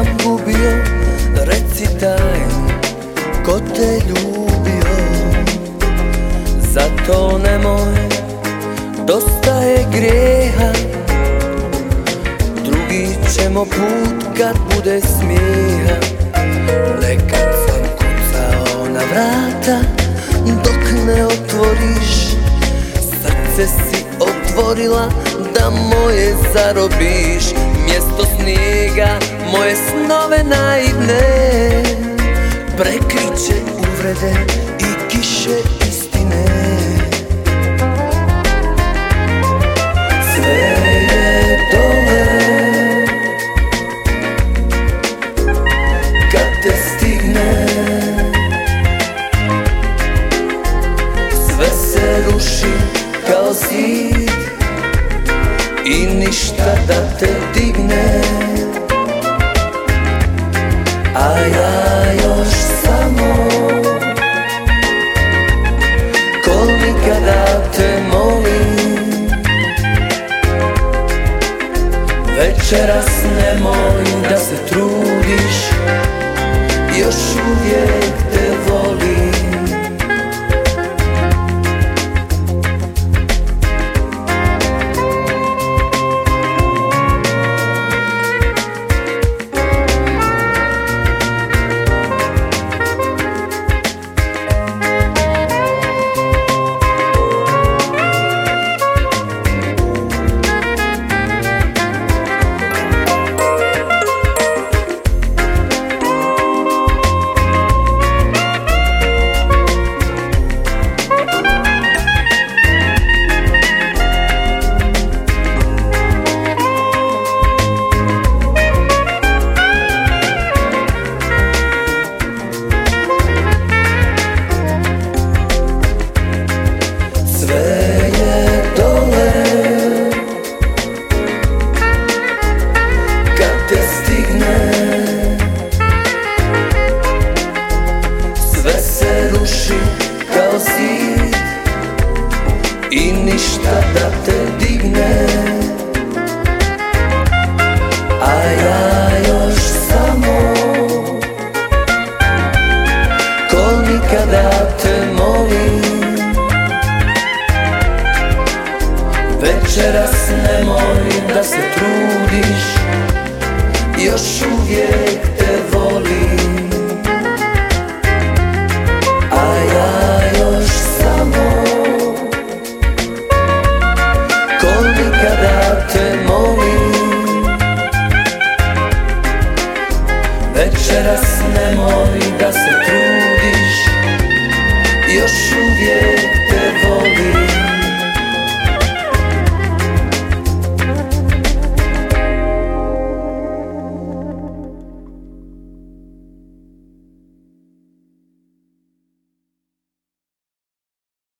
sam gubio, reci tajnu, ko te ljubio. Zato nemoj, dosta je grijeha, drugi ćemo put kad bude smijeha. Nekad sam kucao na vrata, dok ne otvoriš, srce si otvorila da moje zarobiš. Mjesto snijega moje snove naivne prekriće uvrede i kiše istine. Sve je dole kad te stigne, sve se ruši kao zid i ništa da te digne. A ja još samo ko nikada te molim, večeras nemoj da se trudiš, još uvijek te volim. I ništa da te digne. A ja još samo ko nikada te molim, večeras nemoj da se trudiš, još uvijek te volim. A ja još samo kada te molim, večeras nemoj da se trudiš, još uvijek